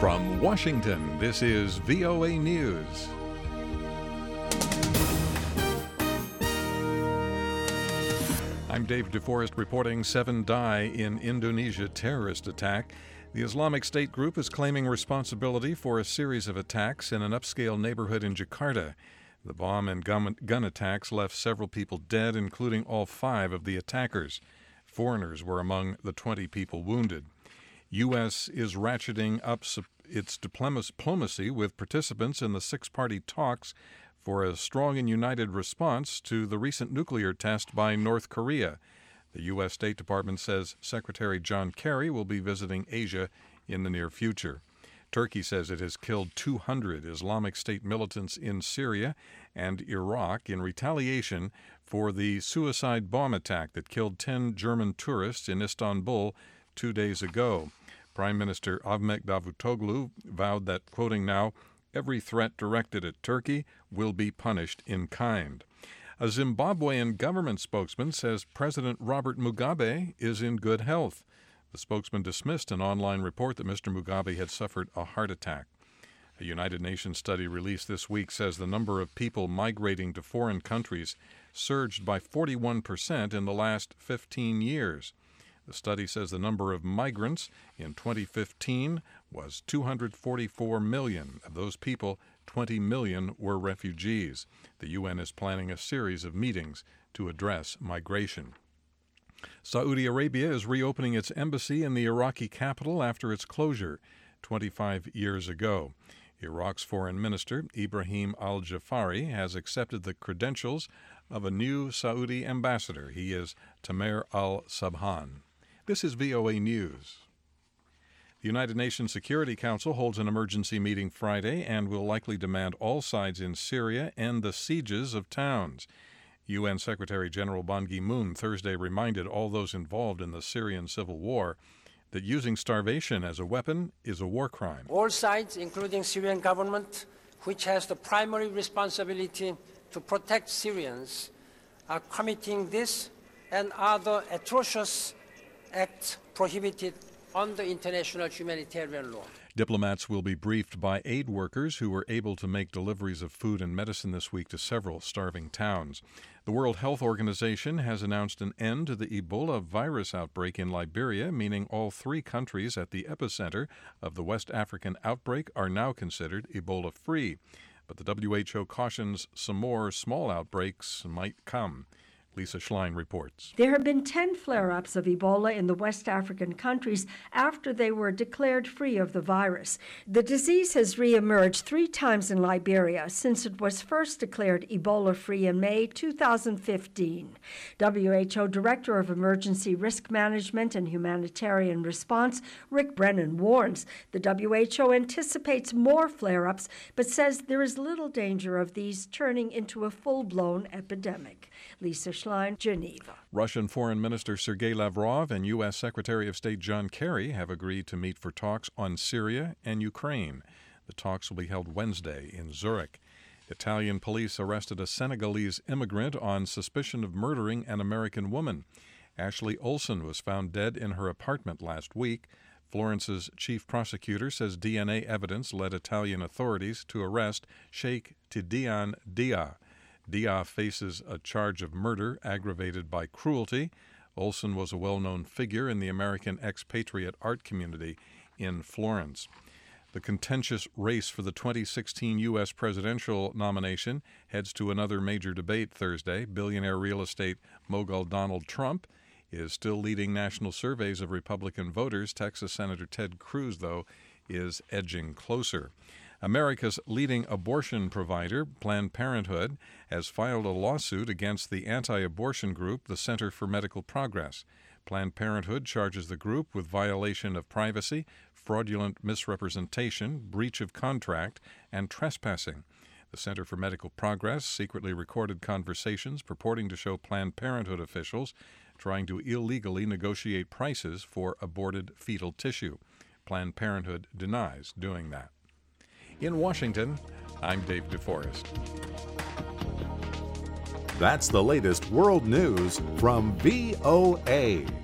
From Washington, this is VOA News. I'm Dave DeForest reporting 7 die in Indonesia terrorist attack. The Islamic State group is claiming responsibility for a series of attacks in an upscale neighborhood in Jakarta. The bomb and gun attacks left several people dead, including all 5 of the attackers. Foreigners were among the 20 people wounded. U.S. is ratcheting up its diplomacy with participants in the 6-party talks for a strong and united response to the recent nuclear test by North Korea. The U.S. State Department says Secretary John Kerry will be visiting Asia in the near future. Turkey says it has killed 200 Islamic State militants in Syria and Iraq in retaliation for the suicide bomb attack that killed 10 German tourists in Istanbul 2 days ago. Prime Minister Ahmet Davutoglu vowed that, quoting now, "Every threat directed at Turkey will be punished in kind." A Zimbabwean government spokesman says President Robert Mugabe is in good health. The spokesman dismissed an online report that Mr. Mugabe had suffered a heart attack. A United Nations study released this week says the number of people migrating to foreign countries surged by 41% in the last 15 years. The study says the number of migrants in 2015 was 244 million. Of those people, 20 million were refugees. The UN is planning a series of meetings to address migration. Saudi Arabia is reopening its embassy in the Iraqi capital after its closure 25 years ago. Iraq's foreign minister, Ibrahim al-Jafari, has accepted the credentials of a new Saudi ambassador. He is Tamer al-Sabhan. This is VOA News. The United Nations Security Council holds an emergency meeting Friday and will likely demand all sides in Syria end the sieges of towns. UN Secretary General Ban Ki-moon Thursday reminded all those involved in the Syrian civil war that using starvation as a weapon is a war crime. All sides, including Syrian government, which has the primary responsibility to protect Syrians, are committing this and other atrocious acts prohibited under international humanitarian law. Diplomats will be briefed by aid workers who were able to make deliveries of food and medicine this week to several starving towns. The World Health Organization has announced an end to the Ebola virus outbreak in Liberia, meaning all 3 countries at the epicenter of the West African outbreak are now considered Ebola-free. But the WHO cautions some more small outbreaks might come. Lisa Schlein reports. There have been 10 flare-ups of Ebola in the West African countries after they were declared free of the virus. The disease has reemerged 3 times in Liberia since it was first declared Ebola-free in May 2015. WHO Director of Emergency Risk Management and Humanitarian Response, Rick Brennan, warns the WHO anticipates more flare-ups, but says there is little danger of these turning into a full-blown epidemic. Lisa Schlein, Geneva. Russian Foreign Minister Sergei Lavrov and U.S. Secretary of State John Kerry have agreed to meet for talks on Syria and Ukraine. The talks will be held Wednesday in Zurich. Italian police arrested a Senegalese immigrant on suspicion of murdering an American woman. Ashley Olsen was found dead in her apartment last week. Florence's chief prosecutor says DNA evidence led Italian authorities to arrest Sheikh Tidiane Dia. Dia faces a charge of murder aggravated by cruelty. Olsen was a well-known figure in the American expatriate art community in Florence. The contentious race for the 2016 U.S. presidential nomination heads to another major debate Thursday. Billionaire real estate mogul Donald Trump is still leading national surveys of Republican voters. Texas Senator Ted Cruz, though, is edging closer. America's leading abortion provider, Planned Parenthood, has filed a lawsuit against the anti-abortion group, the Center for Medical Progress. Planned Parenthood charges the group with violation of privacy, fraudulent misrepresentation, breach of contract, and trespassing. The Center for Medical Progress secretly recorded conversations purporting to show Planned Parenthood officials trying to illegally negotiate prices for aborted fetal tissue. Planned Parenthood denies doing that. In Washington, I'm Dave DeForest. That's the latest world news from VOA.